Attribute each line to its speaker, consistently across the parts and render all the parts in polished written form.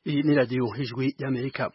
Speaker 1: Iyi ni radiyo ijwi y'Amerika.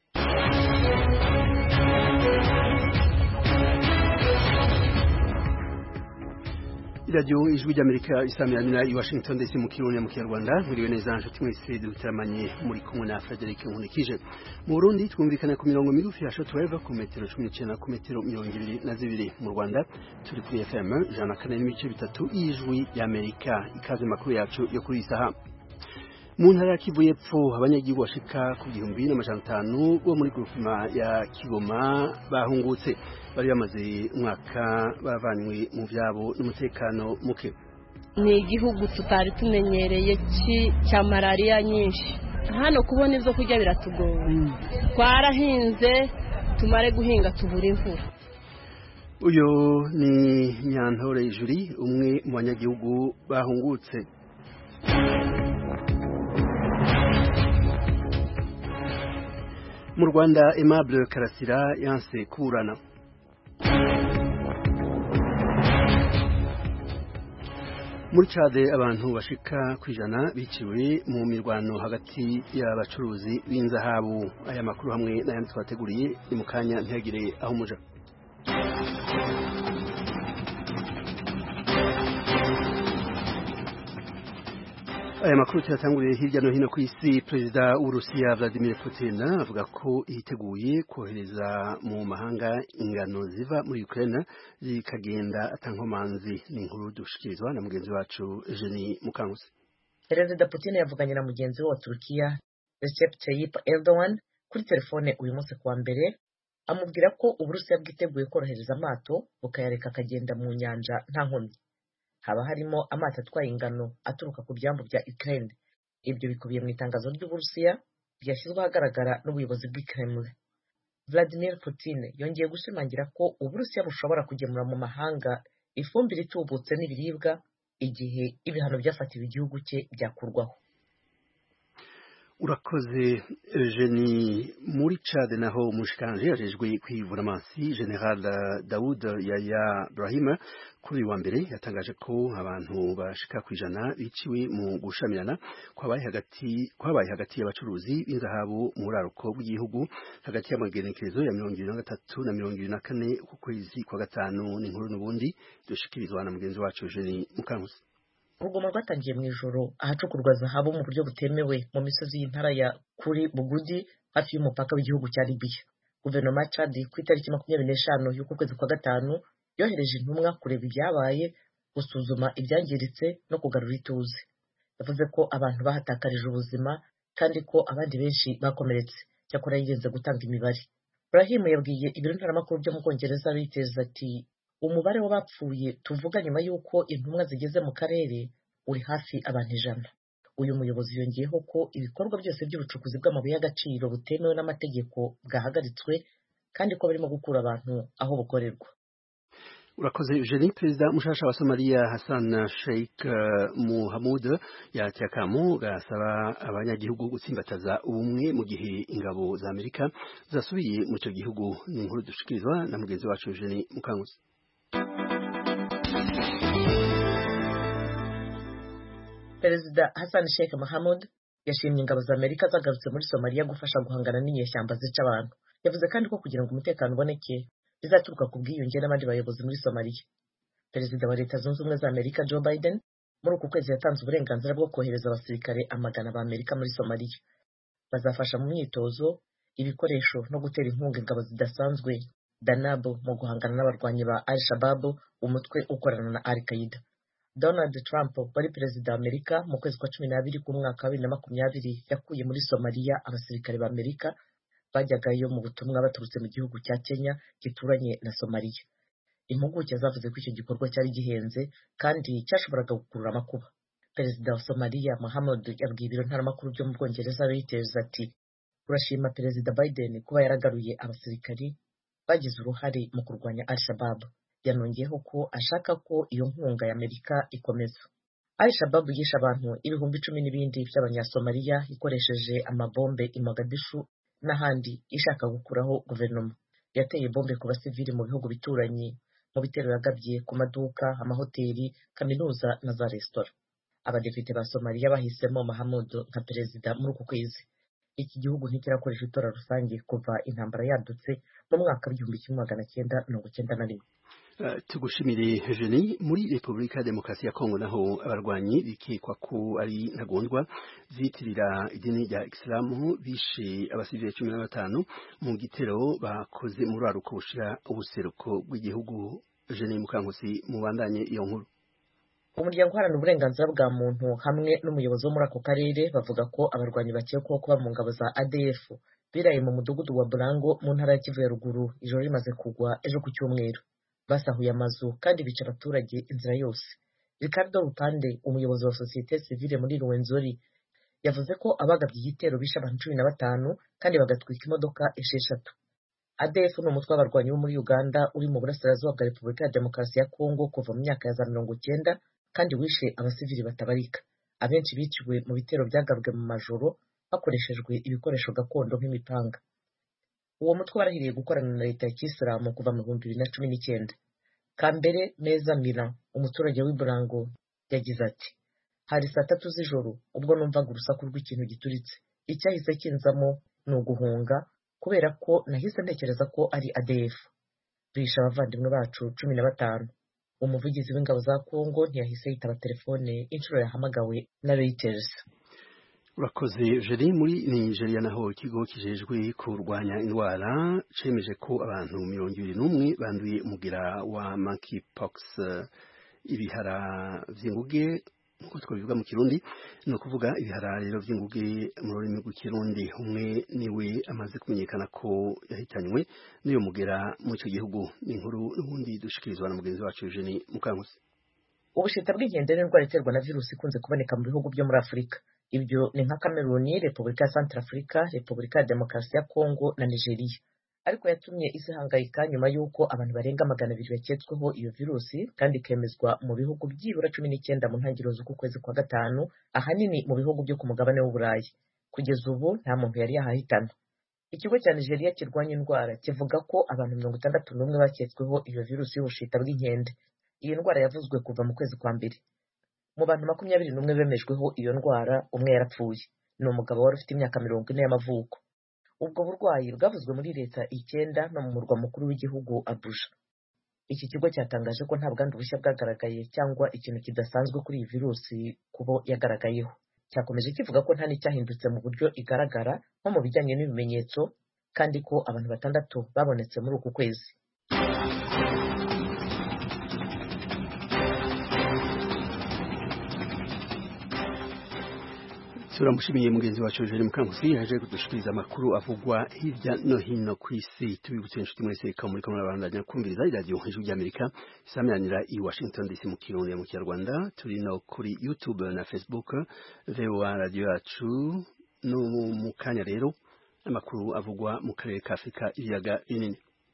Speaker 1: Iradiyo ijwi ry'Amerika isamirana i Washington DC mu Kirundi mu Kinyarwanda muriwe neza nshuti mwese dutaramanye muri kumwe na Frederic Nkunikije. Mu Burundi twumvikana ku mirongo migufi ya shortwave ku metero 19 ku metero 22 mu Rwanda turi kuri FM 104.3 y'ijwi y'Amerika. Ikaze makuru yacu yo kuri isaha. Mu ntara ya Kivu y'Epfo abanyagihugu bashika ku 1500 bo muri groupement ya Kigoma bahungutse bari bamaze umwaka bavanywe mu vyabo n'umutekano muke.
Speaker 2: Ni igihugu tutari tumenyereye cya malaria nyinshi, hano kubona izo kurya biratugora. Twarahinze tumare guhinga tubura imvura.
Speaker 1: Uyo ni Nyantore Juri, umwe mu banyagihugu bahungutse. Mu Rwanda Aimable Karasira yanse kuburana. Muri Chade abantu bashika kwijana biciwe mu mirwano hagati y'abacuruzi b'inzahabu. Aya makuru hamwe n'ayandi twateguriye ni mu kanya ntihagire aho muja. Aya makuru cyatanguriye hirya no hino ku isi. Perezida w'Urusiya Vladimir Putin avuga ko yiteguye kohereza mu mahanga ingano ziva muri Ukraine zikagenda atankomanzi. Ni inkuru dushikirizwa na mugenzi wacu Jenny Mukangusi.
Speaker 3: Perezida Putin yavuganye na mugenzi we wa Turukiya Recep Tayyip Erdogan kuri telefone uyu munsi kuwa mbere, amubwira ko Uburusiya bwiteguye korohereza amato bukayareka akagenda mu nyanja nta nkomyi. Haba harimo amato atwaye ingano aturuka ku byambu bya Ukraine. Ibyo bikubiye mu itangazo ry'Uburusiya ryashyizwe ahagaragara n'ubuyobozi bw'Kremlin. Vladimir Putin yongeye gushimangira ko Uburusiya bushobora kugemura mu mahanga ifumbire itubutse n'ibiribwa igihe ibihano byafatiwe igihugu cye byakurwaho.
Speaker 1: Urakoze Jenny. Muri Chad naho umushikanje yajejwe kwivura amansi General Daoud Yaya Brahim kuri wa mbere yatangaje ko abantu bashika kwijana biciwe mu gushamirana kwabaye hagati y'abacuruzi b'inzahabu mu raruko bw'igihugu hagati y'amagenekerezo ya 2023 na 2024 ku kwezi kwa gatanu. N'inkuru n'ubundi dushikirizwa na mugenzi wacu Jenny Mukangusi.
Speaker 3: Urugomo rwatangiye mu ijoro ahacukurwa zahabu mu buryo butemewe mu misozi y'intara ya Kuri Bugudi hafi y'umupaka w'igihugu cya Libya. Guverinoma ya Chad ku itariki 25 y'uku kwezi kwa gatanu yohereje intumwa kureba ibyabaye, gusuzuma ibyangiritse no kugarura ituze. Yavuze ko abantu bahatakarije ubuzima kandi ko abandi benshi bakomeretse, cyakora yirinze gutanga imibare. Brahim yabwiye ibiro ntaramakuru byo mu Bwongereza Reuters ati umubare w'abapfuye tuvuga nyuma y'uko intumwa zigeze mu karere uri hafi abantu 100. Uyu muyobozi yongeyeho ko ibikorwa byose by'ubucukuzi bw'amabuye y'agaciro butemewe n'amategeko bwahagaritswe kandi ko barimo gukura abantu aho bukorerwa.
Speaker 1: Urakoze Eugenie. Perezida mushasha wa Somalia Hassan Sheikh Mohamud yatyakamu gasaba abanyagihugu gutsimbataza ubumwe mu gihe ingabo za Amerika zasubiye mu cyo gihugu. Ni inkuru dushikirizwa na mugenzi wacu Eugenie Mukangusi.
Speaker 3: Perezida Hassan Sheikh Mohamud yashimye ingabo za Amerika zagarutse muri Somalia gufasha guhangana n'inyeshyamba zica abantu. Yavuze kandi ko kugira ngo umutekano uboneke bizaturuka ku bwiyunge n'abandi bayobozi muri Somalia. Perezida wa Leta Zunze Ubumwe za Amerika Joe Biden muri uku kwezi yatanze uburenganzira bwo kohereza abasirikare amagana ba Amerika muri Somalia. Bazafasha mu myitozo, ibikoresho no gutera inkunga ingabo zidasanzwe Danab mu guhangana n'abarwanyi ba Al-Shabaab, umutwe ukorana na Al-Qaeda. Donald Trump wari perezida wa Amerika mu kwezi kwa 12 k'umwaka wa 2020 yakuye muri Somalia abasirikare ba Amerika bajyagayo mu butumwa baturutse mu gihugu cya Kenya gituranye na Somalia. Impuguke zavuze ko icyo gikorwa cyari gihenze kandi cyashoboraga gukurura amakuba. Perezida wa Somalia Mohamud yabwiye ibiro ntaramakuru byo mu Bwongereza Reuters ati urashima Perezida Biden kuba yaragaruye abasirikari bagize uruhare mu kurwanya Al-Shabaab. Yanongeyeho ko ashaka ko iyo nkunga ya Amerika ikomeza. Al-Shabaab yishe abantu 10,000 n'ibindi by'abanyasomaliya ikoresheje amabombe i Mogadishu n'ahandi ishaka gukuraho guverinoma. Yateye bombe ku basivili mu bihugu bituranye, mu bitero yagabye ku maduka, amahoteli, kaminuza na za resitora. Abadepite ba Somalia bahisemo Mohamud nka perezida muri uku kwezi. iki gihugu ntikirakoresha itora rusange kuva intambara yadutse mu mwaka w'1991.
Speaker 1: Tugushimire Eugenie. Muri Repubulika ya Demokarasi ya Kongo naho abarwanyi bikekwa ko ari ntagondwa zitirira idini rya Islamu bishe abasivile 15 mu gitero bakoze muri aruko bushira ubuseruko bw'igihugu. Eugenie Mukankusi mubandanye iyo nkuru.
Speaker 3: Umuryango uharanira uburenganzira bwa muntu hamwe n'umuyobozi wo muri ako karere bavuga ko abarwanyi bakekwaho kuba mu ngabo za ADF biraye mu mudugudu wa Burango mu ntara ya Kivu ya ruguru ijoro rimaze kugwa ejo ku cyumweru. Basahuye amazu kandi bica abaturage inzira yose. Ricardo Rupande, umuyobozi wa sosiyete sivile muri Rwenzori, yavuze ko abagabye igitero bishe abantu 15 kandi bagatwika imodoka 6. ADF ni umutwe w'abarwanyi bo muri Uganda uri mu burasirazuba bwa Repubulika ya Demokarasi ya Kongo kuva mu myaka ya za 90 kandi wishe abasivili batabarika. Abenshi biciwe mu bitero byagabwe mu majoro hakoreshejwe ibikoresho gakondo nk'imipanga. Uwo mutwe warahiriye gukorana na leta ya Kisilamu kuva mu 2019. Kambere Meza Mira, umuturage w'Iburango, yagize ati: hari saa 3 z'ijoro ubwo numvaga urusaku rw'ikintu gituritse. Icyahise kinzamo ni uguhunga kubera ko nahise ntekereza ko ari ADF. Bisha abavandimwe bacu 15. Umuvugizi w'ingabo za Kongo ntiyahise yitaba telefone inshuro yahamagawe na Reuters.
Speaker 1: Urakoze Eugenie. Muri Nigeria naho ikigo kijejwe kurwanya indwara cemeje ko abantu 21 banduye umugira wa monkeypox, ibihara vy'inguge nkuko twabivuga mu Kirundi, no kuvuga ibihara rero vy'inguge mu rurimi rw'ikirundi. Umwe niwe amaze kumenyekana ko yahitanywe n'iyo mugera mu ico gihugu. Ni inkuru n'ubundi dushikirizwa na mugenzi wacu Eugenie Mukankusi.
Speaker 3: Ubushita bw'inkende ni indwara iterwa na virusi ikunze kuboneka mu bihugu byo muri Afurika. Ibyo ni nka Cameroon, Repubulika ya Centrafrica, Repubulika ya Demokarasi ya Kongo na Nigeria. Ariko yatumye isi hangayika nyuma y'uko abantu barenga 200 baketsweho iyo virusi kandi ikemezwa mu bihugu byibura 19 mu ntangiriro z'uku kwezi kwa gatanu, ahanini mu bihugu byo ku mugabane w'Uburayi. Kugeza ubu nta muntu yari yahahitana. Ikigo cya Nigeria kirwanya indwara kivuga ko abantu 61 baketsweho iyo virusi y'ubushita bw'inkende. Iyi ndwara yavuzwe kuva mu kwezi kwa mbere. Mu bantu 21 bemejweho iyo ndwara, umwe yarapfuye. Ni umugabo wari ufite imyaka 40 y'amavuko. Ubwo burwayi bwavuzwe muri leta 9 no mu murwa mukuru w'igihugu Abuja. Iki kigo cyatangaje ko nta bwandu bushya bwagaragaye cyangwa ikintu kidasanzwe kuri iyi virusi kubo yagaragayeho. Cyakomeje kivuga ko nta n'icyahindutse mu buryo igaragara nko mu bijyanye n'ibimenyetso, kandi ko abantu 6 babonetse muri uku kwezi.
Speaker 1: Turamushimiye mugenzi wacu Eugenie Mukankusi yaje kudushikiriza amakuru avugwa hirya no hino ku isi. Tubibutse inshuti mwese ko muri kamwe n'abandanya kumviriza iradiyo Ijwi ry'Amerika isameranira i Washington DC mu Kirundi mu Kinyarwanda. Turi no kuri YouTube na Facebook VOA radio yacu. No mu kanya rero amakuru avugwa mu karere ka Afrika ibiyaga binini.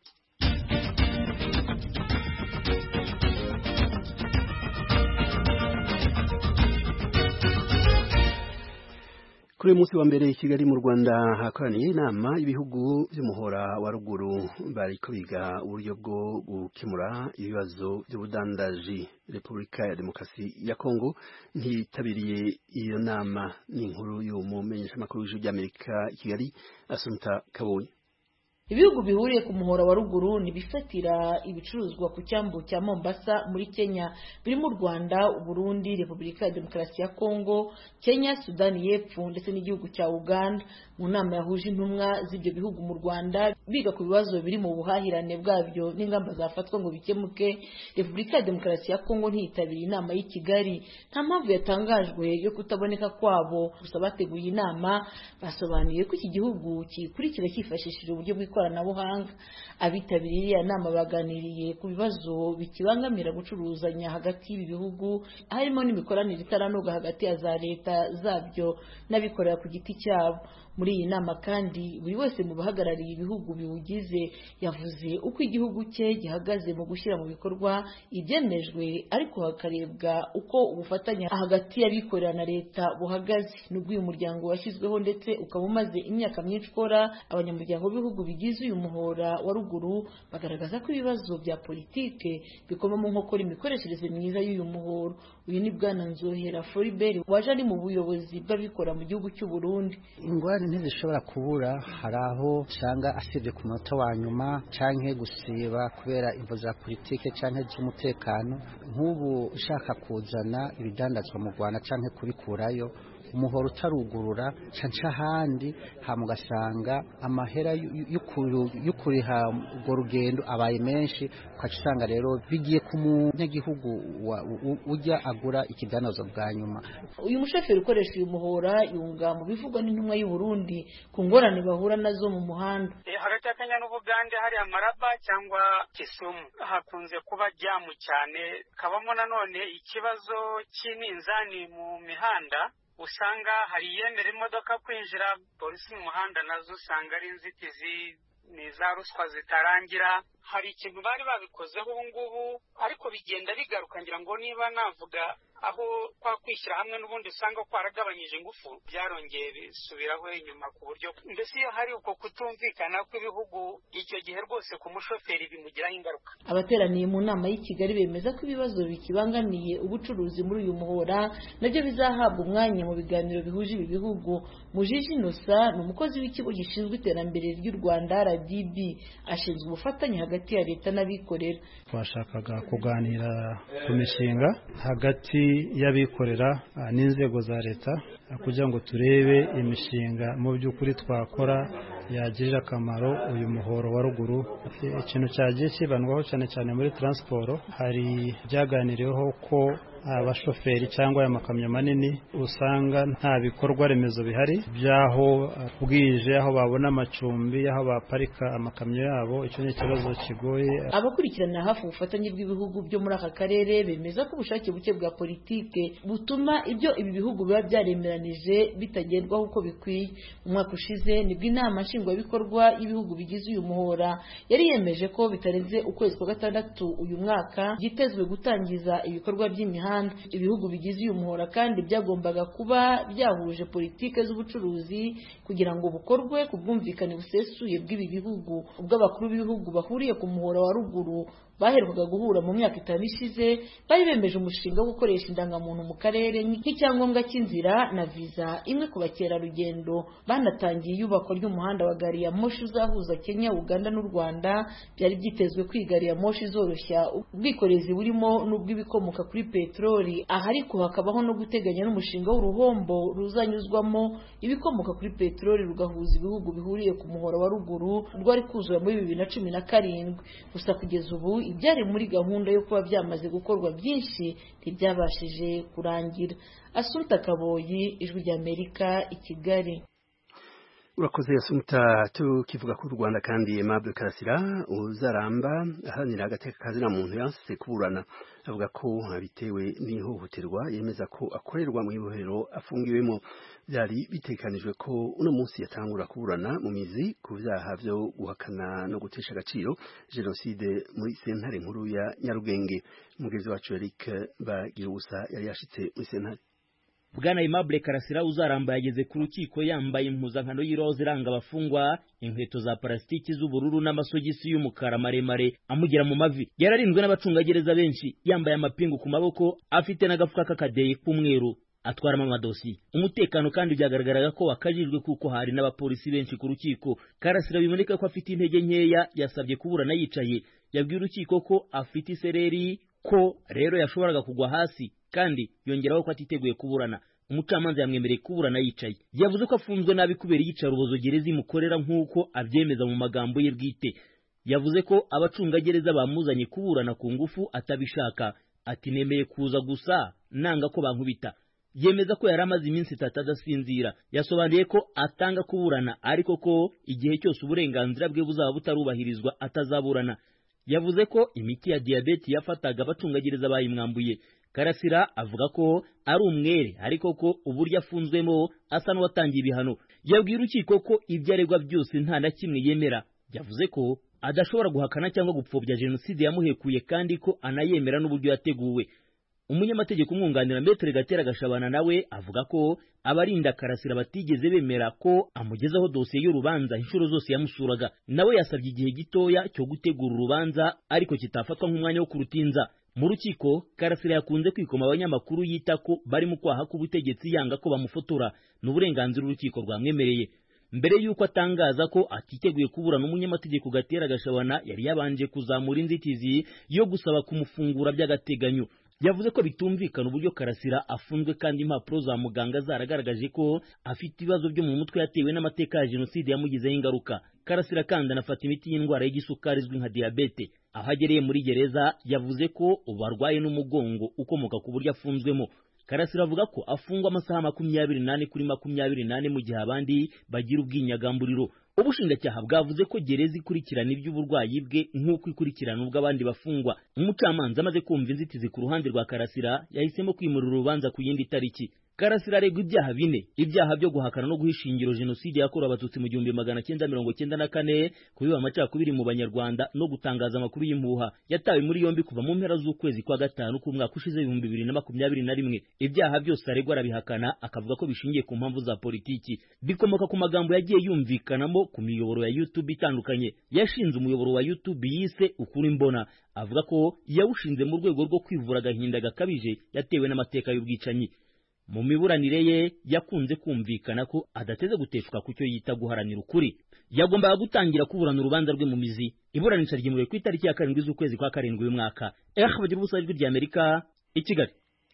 Speaker 1: Kuri munsi wa mbere i Kigali mu Rwanda hakoraniye inama y'ibihugu by'umuhora wa ruguru bariko biga uburyo bwo gukemura ibibazo by'ubudandaji. Repubulika ya Demokarasi ya Kongo ntitabiriye iyo nama. Ni inkuru y'umumenyesha makuru w'Ijwi ry'Amerika i Kigali Assumpta Kabonye.
Speaker 4: Ibihugu bihuriye ku muhora wa ruguru nibifatira ibicuruzwa ku cyambu cya Mombasa muri Kenya, birimo Rwanda, Burundi, Repubulika ya Demokarasi ya Kongo, Kenya, Sudani y'Epfo ndetse n'igihugu cya Uganda. Mu nama yahuje intumwa z'ibyo bihugu mu Rwanda biga ku bibazo biri mu buhahirane bwabyo n'ingamba zafatwa ngo bikemuke, Repubulika ya Demokarasi ya Kongo ntiyitabiriye inama y'i Kigali. Nta mpamvu yatangajwe yo kutaboneka kwabo, gusa bateguye inama basobanuye ko iki gihugu kikurikira cyifashishije uburyo bw'ikoranabuhanga. Abitabiriye iyo nama baganiriye ku bibazo bikibangamira gucuruzanya hagati y'ibi bihugu, harimo n'imikoranire itaranoga hagati ya za leta zabyo n'abikorera ku giti cyabo. Muri iyi nama kandi buri wese mu bahagarariye ibihugu biwugize yavuze uko igihugu cye gihagaze mu gushyira mu bikorwa ibyemejwe, ariko hakarebwa uko ubufatanye hagati y'abikorera na leta buhagaze. Nubwo uyu muryango washyizweho ndetse ukaba umaze imyaka myinshi ukora, abanyamuryango b'ibihugu bigize uyu muhora wa ruguru bagaragaza ko ibibazo bya politike bikoma mu nkokora imikoreshereze myiza y'uyu muhoro. Uyu ni Bwana Nzohera Floribert waje ari mu buyobozi bw'abikora mu gihugu cy'u Burundi.
Speaker 5: Ingwani ingorane ntizishobora kubura, hari aho usanga asibye ku munota wa nyuma canke gusiba kubera imvo za politike canke z'umutekano. Nk'ubu ushaka kuzana ibidandazwa mu Rwanda canke kubikurayo, umuhoro utarugurura canca ahandi hamugasanga amahera y'ukuriha urwo rugendo abaye menshi, ukaca usanga rero bigiye ku munyagihugu ujya agura ikidandazwa bwa nyuma.
Speaker 4: Uyu mushoferi ukoresha uyu muhora yunga mu bivugwa n'intumwa y'u Burundi ku ngorane bahura nazo mu muhanda.
Speaker 6: Hagati ya Kenya n'Ubugande hari Amaraba cyangwa Kisumu hakunze kuba jamu cyane, kabamo nanone ikibazo cy'iminzani mu mihanda, usanga hari yemera imodoka kwinjira, polisi mu muhanda nazo usanga ari inzitizi, ni za ruswa zitarangira. Hari ikintu bari babikozeho ubu ngubu ariko bigenda bigaruka, ngira ngo niba navuga aho kwa kwishyira hamwe n'ubundi usanga kwaragabanyije ingufu, byarongeye bisubiraho inyuma, ku buryo mbese iyo hari uko kutumvikana kw'ibihugu icyo gihe rwose ku mushoferi bimugiraho ingaruka.
Speaker 4: Abateraniye mu nama y'i Kigali bemeza ko ibibazo bikibangamiye ubucuruzi muri uyu muhora nabyo bizahabwa umwanya mu biganiro bihuje ibi bihugu. Mujiji Innocent ni umukozi w'ikigo gishinzwe iterambere ry'u Rwanda RDB, ashinzwe ubufatanye hagati ya leta n'abikorera.
Speaker 7: Twashakaga kuganira ku mishinga hagati y'abikorera n'inzego za leta kugira ngo turebe imishinga mu by'ukuri twakora yagirira akamaro uyu muhoro wa ruguru. Ikintu cyagiye kibandwaho cyane cyane muri transport, hari byaganiriweho ko abashoferi cyangwa aya makamyo manini usanga nta bikorwa remezo bihari byaho bwije, aho babona amacumbi, aho baparika amakamyo yabo. Icyo ni ikibazo kigoye.
Speaker 4: Abakurikirana hafi ubufatanye bw'ibihugu byo muri aka karere bemeza ko ubushake buke bwa politike butuma ibyo ibi bihugu biba byaremeranije bitagerwaho uko bikwiye. Umwaka ushize nibwo inama nshingwabikorwa y'ibihugu bigize uyu muhora yari yemeje ko bitarenze ukwezi kwa gatandatu uyu mwaka byitezwe gutangiza ibikorwa by'imihanda. Ibihugu bigize uyu muhora kandi byagombaga kuba byahuje politike z'ubucuruzi kugira ngo bukorwe ku bwumvikane busesuye bw'ibi bihugu. Ubwo abakuru b'ibihugu bahuriye ku muhora wa ruguru baherukaga guhura mu myaka 5 ishize, bari bemeje umushinga wo gukoresha indangamuntu mu karere nk'icyangombwa cy'inzira na viza imwe ku bakerarugendo. Banatangiye iyubakwa ry'umuhanda wa gari ya moshi uzahuza Kenya, Uganda n'u Rwanda. Byari byitezwe ko gari ya moshi izoroshya ubwikorezi burimo n'ubw'ibikomoka kuri peteroli. Aha ariko hakabaho no guteganya n'umushinga w'uruhombo ruzanyuzwamo ibikomoka kuri peteroli rugahuza ibihugu bihuriye ku muhora wa ruguru, rwari kuzura muri 2017. Gusa kugeza ubu ibyari muri gahunda yo kuba byamaze gukorwa byinshi ntibyabashije kurangira. Asumta Kaboyi, Ijwi ry'Amerika, i Kigali.
Speaker 1: Urakoze Asumta. Tukivuga ku Rwanda kandi Aimable Karasira uzaramba ahanira agateka kazina muntu yanse kuburana, avuga ko bitewe n'ihohoterwa yemeza ko akorerwa mu ibohero afungiwemo. Byari bitekanijwe ko uno munsi yatangura kuburana mu mizi ku byaha byo guhakana no gutesha agaciro jenoside muri sentare nkuru ya Nyarugenge. Umugezi wacu Eric Bagirusa yari yashitse muri sentare.
Speaker 8: Bwana Aimable Karasira uzaramba yageze ku rukiko yambaye impuzankano y'iroza iranga abafungwa, inkweto za plastiki z'ubururu n'amasogisi y'umukara maremare amugera mu mavi. Yararinzwe n'abacungagereza benshi, yambaye amapingu ku maboko, afite n'agafuka k'akadeye k'umweru atwaramo amadosiye. Umutekano kandi byagaragaraga ko wakajijwe kuko hari n'abapolisi benshi ku rukiko. Karasira biboneka ko afite intege nkeya, yasabye kuburana yicaye. Yabwiye urukiko ko afite isereri, ko rero yashoboraga kugwa hasi, kandi yongeraho ko atiteguye kuburana. Umucamanza yamwemereye kuburana yicaye. Yavuze ko afunzwe nabi kubera iyicarubozo gereza imukorera nk'uko abyemeza mu magambo ye bwite. Yavuze ko abacungagereza bamuzanye kuburana ku ngufu atabishaka. Ati nemeye kuza gusa nanga ko bankubita. Yemeza ko yari amaze iminsi 3 adasinzira. Yasobanuye ko atanga kuburana ariko ko igihe cyose uburenganzira bwe buzaba butarubahirizwa atazaburana. Yavuze ko imiti ya diabete yafataga abacungagereza bayimwambuye. Karasira avuga ko ari umwere ariko ko uburyo afunzwemo asa n'uwatangiye ibihano. Yabwiye urukiko ko ibyo aregwa byose nta na kimwe yemera. Yavuze ko adashobora guhakana cyangwa gupfobya jenoside yamuhekuye kandi ko anayemera n'uburyo yateguwe. Umunyamategeko umwunganira Maître Gatera Gashabana nawe avuga ko abarinda Karasira batigeze bemera ko amugezaho dosiye y'urubanza inshuro zose yamusuraga. Nawe yasabye igihe gitoya cyo gutegura urubanza ariko kitafatwa nk'umwanya wo kurutinza. Mu rukiko Karasira yakunze kwikoma abanyamakuru yita ko bari mu kwaha k'ubutegetsi yanga ko bamufotora. N'uburenganzira urukiko rwamwemereye. mbere y'uko atangaza ko atiteguye kuburana umunyamategeko Gatera Gashabana yari yabanje kuzamura inzitizi yo gusaba kumufungura by'agateganyo. Yavuze ko bitumvikana uburyo Karasira afunzwe kandi impapuro za muganga zaragaragaje ko afite ibibazo byo mu mutwe yatewe n'amateka ya jenoside yamugizeho ingaruka. Karasira kandi anafata imiti y'indwara y'igisukari izwi nka diabete. Aho agereye muri gereza yavuze ko ubarwaye n'umugongo ukomoka ku buryo afunzwemo. Karasira avuga ko afungwa amasaha 28 kuri 28 mu gihe abandi bagira ubwinyagamburiro. Ubushinjacyaha bwavuze ko gereza ikurikirana iby'uburwayi bwe nk'uko ikurikirana ubw'abandi bafungwa. Umucamanza amaze kumva inzitizi ku ruhande rwa Karasira yahisemo kwimurira urubanza ku yindi tariki. Karasira aregwa ibyaha bine: ibyaha byo guhakana no guhisha ingiro jenoside yakorewe abatutsi mu 1994, kubiba amacakubiri mu banyarwanda no gutangaza amakuru y'impuha. Yatawe muri yombi kuva mu mpera z'ukwezi kwa gatanu k'umwaka ushize 2021. Ibyaha byose aregwa arabihakana, akavuga ko bishingiye ku mpamvu za politiki. Bikomoka ku magambo yagiye yumvikanamo ku miyoboro ya YouTube itandukanye. Yashinze umuyoboro wa YouTube yise Ukuri Mbona, avuga ko yawushinze mu rwego rwo kwivura agahinda gakabije yatewe n'amateka y'ubwicanyi. Mu miburanire ye yakunze kumvikana ko adateze guteshuka ku cyo yita guharanira ukuri. Yagombaga gutangira kuburana urubanza rwe mu mizi. Iburanisha ryimuriwe ku itariki ya 7 z'ukwezi kwa 7 uyu mwaka. Bagira ubusa ijwi rya Amerika i Kigali.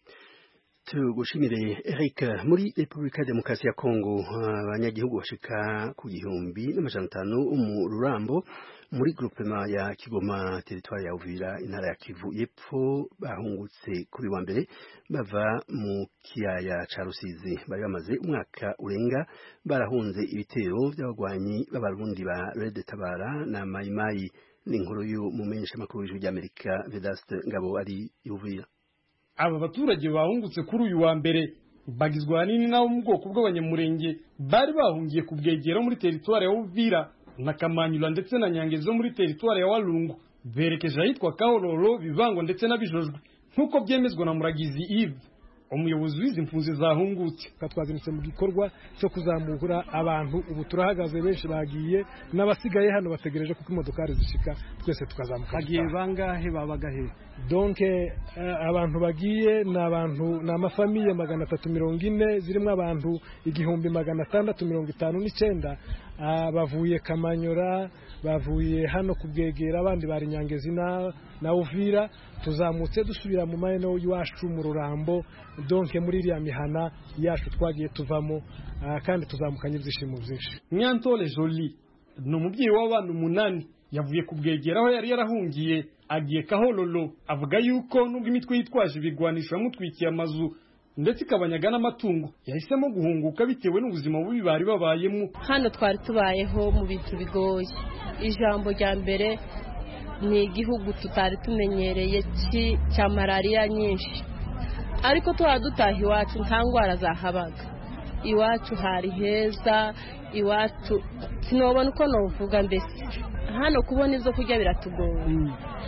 Speaker 1: Tugushimire Eric. Muri Repubulika ya Demokarasi ya Kongo abanyagihugu bashika ku 1,500 mu Rurambo muri groupement ya Kigoma territoire ya Uvira intara ya Kivu y'Epfo bahungutse kuri wa mbere bava mu kiyaya ca Rusizi. Bari bamaze umwaka urenga barahunze ibitero by'abagwanyi b'abarundi ba Red Tabara na Mayimayi. N'inkuru y'umumenyesha makuru w'ijwi ry'Amerika Vedaste Ngabo ari Uvira.
Speaker 9: Aba baturage bahungutse kuri uyu wa mbere bagizwe ahanini n'abo mu bwoko bw'abanyamurenge bari bahungiye ku Bwegera muri territoire ya Uvira na Kamanyula ndetse na Nyangezo muri territoire ya Walungu, berekeje ahitwa Kahororo, Bivango ndetse na Bijojwe nk'uko byemezwa na Muragizi Yves, umuyobozi w'izi mpunzi zahungutse.
Speaker 10: Twazindutse mu gikorwa cyo kuzamura abantu, ubu turahagaze, benshi bagiye n'abasigaye hano bategereje kuko imodokari zishika, twese tukazamuka.
Speaker 9: Bagiye bangahe babagahe?
Speaker 10: Donc abantu bagiye n'abantu n'amafamiye 340 zirimo abantu 1659 bavuye Kamanyora, bavuye hano ku Bwegera, abandi bari Nyangezi na Uvira. Tuzamutse dusubira mu mayeno y'wacu mu Rurambo, donc muri iriya mihana yacu twagiye tuvamo, kandi tuzamukanye ibyishimo byinshi.
Speaker 9: Nyantole Jolie ni umubyeyi w'abana 8 yavuye ku Bwegera aho yari yarahungiye agiye Kahororo. Avuga yuko nubwo imitwe yitwaje ibigwanisho yamutwikiye amazu ndetse ikabanyaga n'amatungo, yahisemo guhunguka bitewe n'ubuzima bubi bari babayemo.
Speaker 2: Hano twari tubayeho mu bintu bigoye. Ijambo rya mbere ni igihugu tutari tumenyereye cya malaria nyinshi, ariko tuba dutaha iwacu nta ndwara zahabaga. Iwacu hari heza, iwacu sinobona uko novuga, mbese hano kubona izo kurya biratugoye.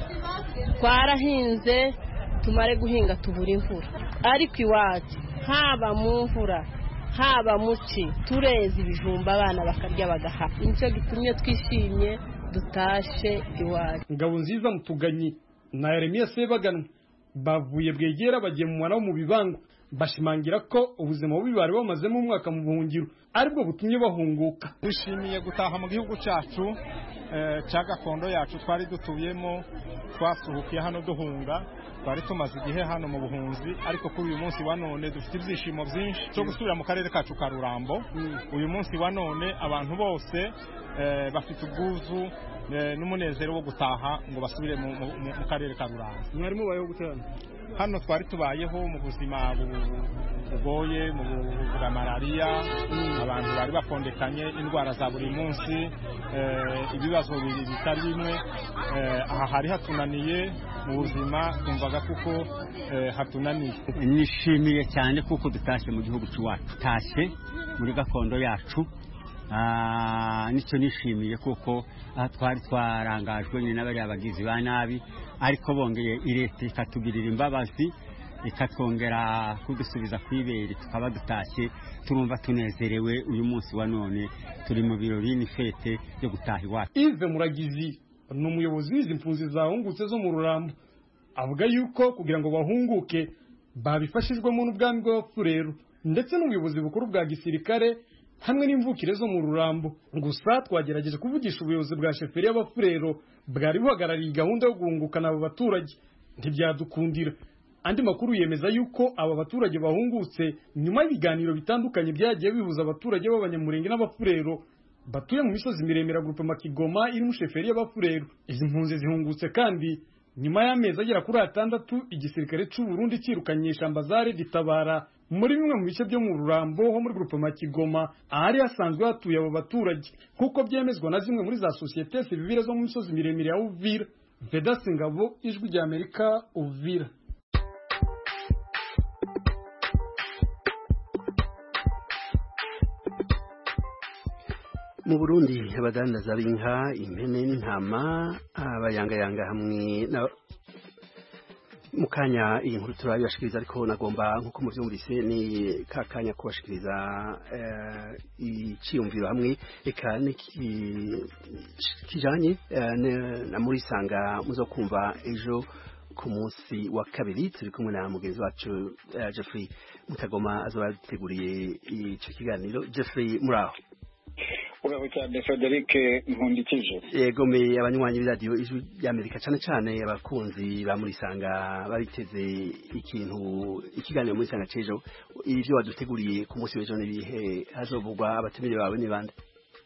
Speaker 2: Twarahinze tumare guhinga tubura imvura, ariko iwacu haba mu mvura haba muci tureza ibijumba abana bakarya bagaha. Nicyo gitumye twishimye dutashe iwacu.
Speaker 9: Ngabo nziza Mutuganyi na Yeremia Sebaganwa bavuye Bwegera bagiye mu mwana wo mu Bivango, bashimangira ko ubuzima bubi bari bamazemo umwaka mu buhungiro aribwo butumye bahunguka.
Speaker 11: Twishimiye gutaha mu gihugu cyacu cya gakondo yacu twari dutuyemo. Twasuhukiye hano duhunga, twari tumaze igihe hano mu buhunzi, ariko kuri uyu munsi wa none dufite ibyishimo byinshi cyo gusubira mu karere kacu ka Rurambo. Uyu munsi wa none abantu bose bafite ubwuzu n'umunezero wo gutaha ngo basubire mu karere ka Rurambo.
Speaker 9: Mwari mubayeho gutana
Speaker 11: hano? Twari tubayeho mu buzima bugoye, mu bwa malaria, abantu bari bapondekanye, indwara za buri munsi, ibibazo bitari bimwe. Aha hari hatunaniye mu buzima, twumvaga kuko hatunaniye.
Speaker 12: Nishimiye cyane kuko dutashe mu gihugu cyacu, tashe muri gakondo yacu. Nicyo nishimiye kuko twari twarangajwe ni n'abari abagizi ba nabi, ariko bongeye leta ikatugirira imbabazi, ikatwongera kudusubiza kwibere, tukaba dutashye turumva tunezerewe. Uyu munsi wa none turi mu birori n'ifete yo gutaha iwacu.
Speaker 9: Yves Muragizi ni umuyobozi w'izi mpunzi zahungutse zo mu Rurambo, avuga yuko kugira ngo bahunguke babifashijwemo n'ubwami bw'Abafurero ndetse n'ubuyobozi bukuru bwa gisirikare hamwe n'imvukire zo mu Rurambo. Gusa twagerageje kuvugisha ubuyobozi bwa sheferi y'Abafurero bwari buhagarariye gahunda yo guhungukana abo baturage, ntibyadukundira. Andi makuru yemeza yuko aba baturage bahungutse nyuma y'ibiganiro bitandukanye byagiye bihuza abaturage b'Abanyamurenge n'Abafurero batuye mu misozi miremire groupement Kigoma iri mu sheferi y'Abafurero. Izi mpunzi zihungutse kandi nyuma y'amezi agera kuri 6 igisirikare cy'u Burundi kirukanyisha ambazare ditabara muri bimwe mu bice byo mu Rurambo ho muri groupement Kigoma ahari hasanzwe hatuye abo baturage, kuko byemezwa na zimwe muri za societe civile zo mu misozi miremire ya Uvira. Vedaste Ngabo, Ijwi rya Amerika, Uvira.
Speaker 1: Mu Burundi abadandaza b'inka, impene n'intama, abayangayanga hamwe na mukanya iyi nkuru turabashikiriza, ariko nagomba nkuko muvyumvise ni kakanya kubashikiriza iciyumviro hamwe eka kijanye na muri sanga muzokumva ejo ku munsi wa kabiri. Turi kumwe na mugenzi wacu Jeffrey Mutagoma azobateguriye ico kiganiro. Jeffrey, muraho?
Speaker 13: Uraho cyane Frederic Nkundikije.
Speaker 1: Yego, me abanywanyi b'iradio Ijwi ry'Amerika cyane cyane abakunzi ba muri sanga babiteze ikiganiro muri sanga cejo. Ivyo waduteguriye ku munsi w'ejo nibihe? Hazovugwa abatumire bawe ni bande?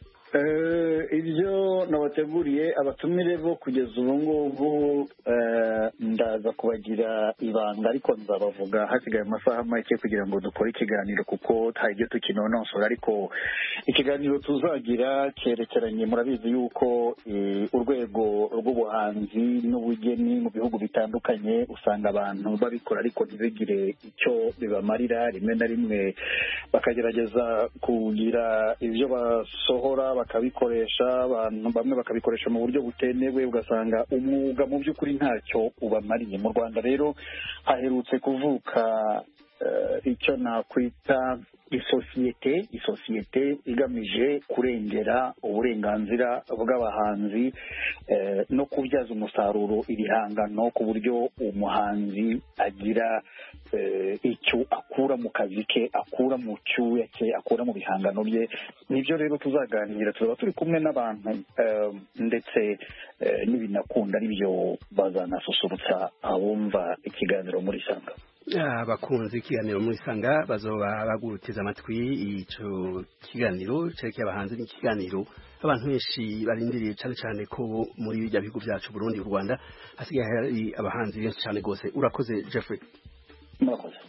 Speaker 13: Ibyo nabateguriye abatumire bo kugeza ubu ngubu ndaza kubagira ibanga, ariko nzabavuga hasigaye amasaha make kugira ngo dukore ikiganiro, kuko nta ibyo tukinonosora. Ariko ikiganiro tuzagira cyerekeranye, murabizi yuko urwego rw'ubuhanzi n'ubugeni mu bihugu bitandukanye usanga abantu babikora ariko ntibigire icyo bibamarira. Rimwe na rimwe bakagerageza kugira ibyo basohora bakabikoresha, abantu bamwe bakabikoresha mu buryo butemewe, ugasanga umwuga mu by'ukuri ntacyo ubamariye. Mu Rwanda rero haherutse kuvuka icyo nakwita isosiyete igamije kurengera uburenganzira bw'abahanzi no kubyaza umusaruro ibihangano, ku buryo umuhanzi agira icyo akura mu kazi ke, akura mu cyuya cye, akura mu bihangano bye. Nibyo rero tuzaganira, tuzaba turi kumwe n'abantu ndetse n'ibinakunda aribyo bazanasusurutsa abumva ikiganiro muri sanga.
Speaker 1: Abakunzi ikiganiro muri sanga bazoba baguruteza amatwi ico kiganiro cerekeye abahanzi. n'ikiganiro abantu benshi barindiriye cyane cyane ko muri bijya bihugu byacu Burundi, u Rwanda hasigaye hari abahanzi benshi cyane gose. Urakoze Jeffrey.
Speaker 13: Murakoze.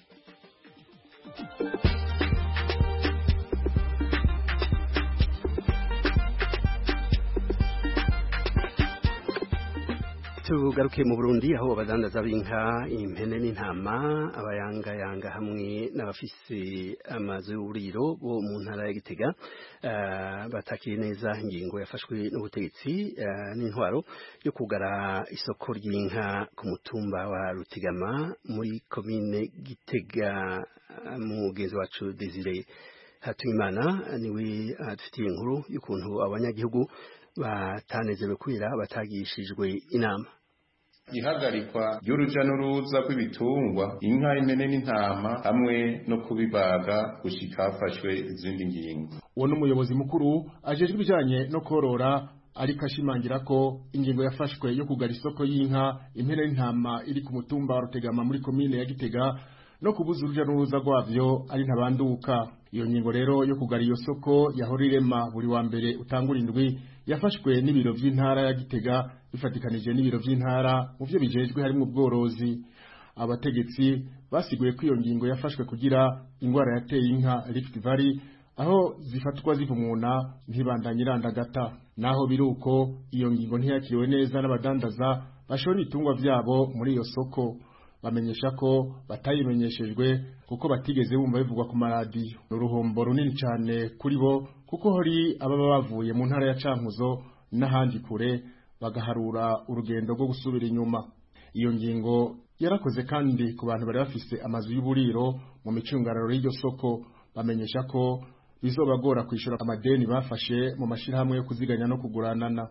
Speaker 1: Tugaruke mu Burundi aho abadandaza b'inka, impene n'intama, abayangayanga hamwe n'abafise amazu y'uburiro bo mu ntara ya Gitega batakiri neza ingingo yafashwe n'ubutegetsi n'intwaro yo kugara isoko ry'inka ku mutumba wa Rutegama muri komine Gitega. Mugenzi wacu Desire Hatuyimana niwe adufitiye inkuru y'ukuntu abanyagihugu batanezerewe kubera batagishijwe inama.
Speaker 14: Ihagarikwa ry'uruja n'uruza rw'ibitungwa, inka, impene n'intama hamwe no kubibaga gushika hafashwe izindi ngingo.
Speaker 15: Uwo n'umuyobozi mukuru ajejwe ibijanye no korora, ariko ashimangira ko ingingo yafashwe yo kugara isoko y'inka, impene n'intama iri ku mutumba wa Rutegama muri komine ya Gitega no kubuza uruja n'uruza rwavyo ari ntabanduka. Iyo ngingo rero yo kugara iyo soko yahora irema buri wa mbere utangura indwi yafashwe n'ibiro by'intara ya Gitega bifatikanije n'ibiro by'intara mu byo bijejwe harimo ubworozi. Abategetsi basiguye ko iyo ngingo yafashwe kugira ingwara yateye inka Rift Valley aho zifatwa zivumuna ntibandanye irandagata. Naho biruko iyo ngingo ntiyakiriwe neza n'abadandaza bashora ibitungwa vyabo muri iyo soko. Bamenyesha ko batayimenyeshejwe kuko batigeze bumva bivugwa ku maradiyo. Uruhombo runini cyane kuri bo kuko hari ababa bavuye mu ntara ya Cankuzo n'ahandi kure bagaharura urugendo rwo gusubira inyuma. Iyo ngingo yarakoze kandi ku bantu bari bafise amazu y'uburiro mu micungararo y'iryo soko. Bamenyesha ko bizobagora kwishura amadeni bafashe mu mashirahamwe yo kuziganya no kuguranana.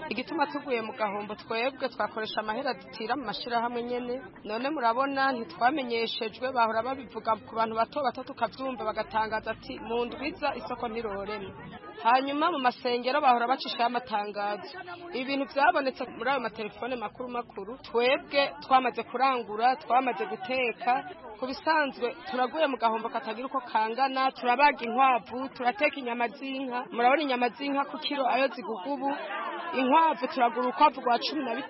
Speaker 16: igituma tuguye mu gahombo twebwe twakoresha amahera dutira mu mashirahamwe nyene none murabona ntitwamenyeshejwe bahora babivuga ku bantu bato tukavyumva bagatangaza ati mu ndwiza isoko ntiroreme hanyuma mu masengero bahora bacishaho amatangazo ibintu byabonetse muri ayo matelefone makuru twebwe twamaze kurangura twamaze guteka ku bisanzwe turaguye mu gahombo katagira uko kangana turabaga inkwavu turateka inyama z'inka murabona inyama z'inka ku kiro ayo zigugubu inkwavu turagura urukwavu rwa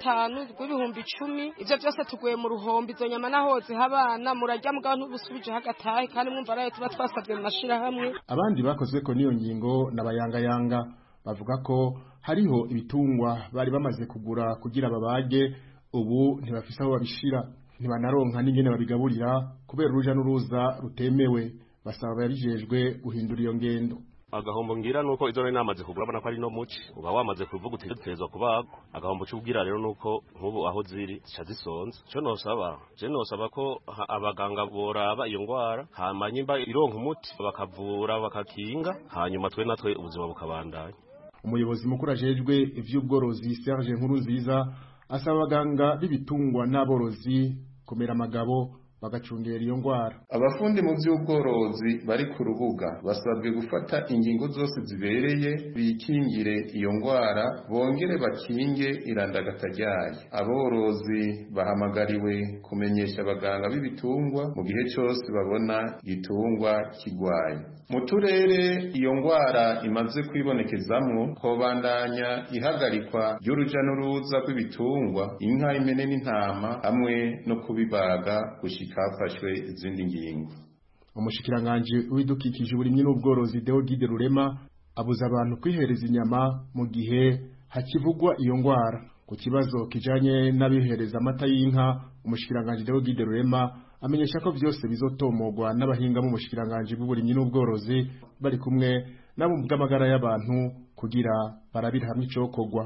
Speaker 16: 15 rw'ibihumbi 10 ivyo byose tuguye mu ruhombo izo nyama naho zihabana murajya mugabo ntubusubije hagatahe kandi mwumva arayo tuba twasabye mu mashira hamwe
Speaker 15: abandi bakozwe ko niyo ngingo n'abayangayanga bavuga ko hariho ibitungwa bari bamaze kugura kugira babage ubu ntibafise aho babishira ntibanaronka n'ingene babigaburira kubera uruja n'uruza rutemewe basaba babijejwe guhindura iyo ngendo
Speaker 17: agahombo ngira nuko izo rero namaze kugura bana ko ari no muci uba wamaze kuvuga utegezwa kubaga agahombo cy'ubwira rero nuko nkubu aho ziri zica zisonze cyo nosaba ko abaganga boraba iyo ngwara hama nyimba ironka umuti bakavura bakakinga hanyuma twe natwe ubuzima bukabandanya
Speaker 15: umuyobozi mukuru ajejwe ivy'ubworozi Serge Nkurunziza asaba abaganga b'ibitungwa n'aborozi kumera amagabo bagacungera iyo ngwara
Speaker 14: abafundi mu by'ubworozi bari ku rubuga basabwe gufata ingingo zose zibereye bikingire iyo ngwara bongere bakinge irandagata ryayo aborozi bahamagariwe kumenyesha abaganga b'ibitungwa mu gihe cyose babona igitungwa kigwaye mu turere iyo ngwara imaze kwibonekezamwo hobandanya ihagarikwa ry'uruja n'uruza rw'ibitungwa inka impene n'intama hamwe no kubibaga kafashwe izindi ngingo
Speaker 15: umushikiranganje w'idukikije uburimyi n'ubworozi Deogide Rurema abuza abantu kwihereza inyama mu gihe hakivugwa iyo ngwara ku kibazo kijanye n'abihereza amata y'inka umushikiranganje Deogide Rurema amenyesha ko byose bizotomogwa n'abahinga mu mushikiranganje bw'uburimyi n'ubworozi bari kumwe nabo mu bw'amagara y'abantu kugira barabira hamwe icokogwa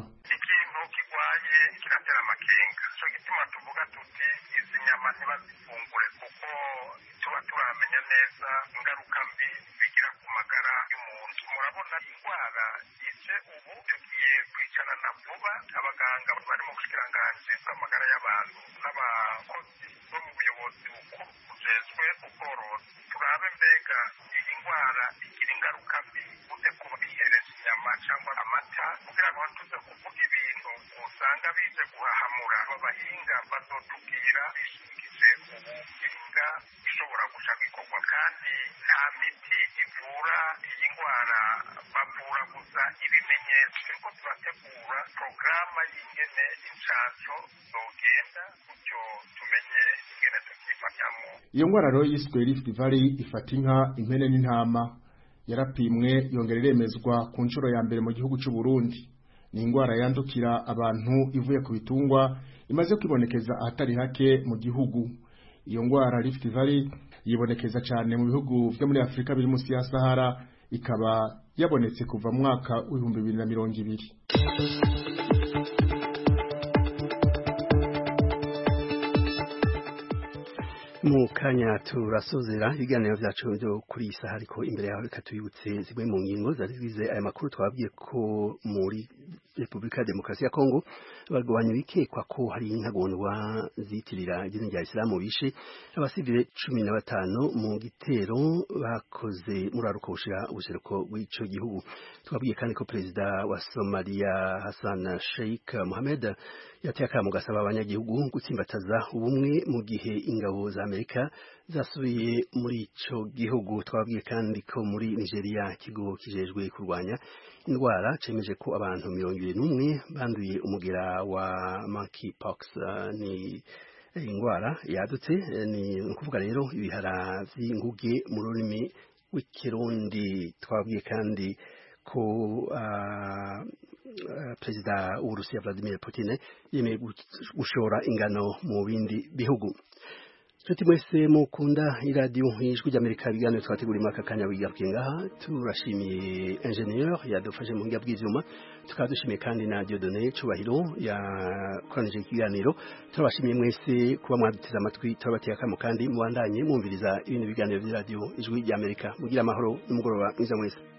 Speaker 18: abaganga bari mu bushikiranganje bw'amagara y'abantu n'abakozi bo mu buyobozi bukuru bujejwe ubworozi turabe mbega iyi ndwara igira ingaruka mbi gute ku bihereza inyama cyangwa amata kugira ngo tuze kuvuga ibintu usanga bije guhahamura abahinga bazotubwira bishingije ubuhinga bishobora guca bikorwa kandi nta miti ivura iyi ndwara bavura gusa ibimenyetso ariko turategura porogaramu y'ingene inshansho zogenda gutyo tumenye ingene tukifatamo
Speaker 15: iyo ngwara rero yiswe Rift Valley ifata inka impene n'intama yarapimwe yongera iremezwa ku nshuro ya mbere mu gihugu cy'u Burundi ni ingwara yandukira abantu ivuye ku bitungwa imaze kwibonekeza ahatari hake mu gihugu iyo ngwara Rift Valley yibonekeza cyane mu bihugu byo muri Afrika biri munsi ya Sahara ikaba yabonetse kuva mu mwaka wa 2020
Speaker 1: mu kanya turasozera ibiganiro byacu byo kuri iyi saha ariko imbere yaho reka tuyibutse zimwe mu ngingo zari zigize aya makuru twabwiye ko muri Repubulika ya Demokarasi ya Kongo barwanya bikekwa ko hari intagondwa zitirira idini rya Islamu bishe abasivile 15 mu gitero bakoze muri arukoshira ubuseruko bw'ico gihugu twabwiye kandi ko perezida wa Somalia Hassan Sheikh Mohamed yateka mu gasaba abanyagihugu gutsimbataza ubumwe mu gihe ingabo za Amerika zasubiye muri ico gihugu twabwiye kandi ko muri Nigeria ikigo kijejwe kurwanya indwara cemeje ko abantu 21 banduye umugera wa monkeypox ni indwara yadutse ni ukuvuga rero ibihara vy'inguge mu rurimi w'ikirundi twabwiye kandi ko perezida w'Uburusiya Vladimir Putin yemeye gushora ingano mu bindi bihugu. Tuti mwese mukunda iradiyo ijwi ry'Amerika biganiro twategura imaka kanya wigarukiye ngaha turashimiye ingenieur yadufashe mu ngiya bw'ivyuma tukadushimiye kandi na Dieudonné Cubahiro yakoranije ikiganiro turabashimiye mwese kuba mwaduteze amatwi turabatiye akamo kandi mubandanye mwumviriza ibintu biganiro by'iradiyo ijwi ry'Amerika mugira amahoro n'umugoroba mwiza mwese.